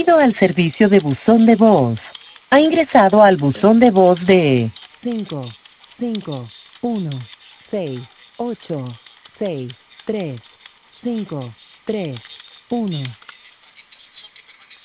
Bienvenido al servicio de buzón de voz. Ha ingresado al buzón de voz de 55168635331.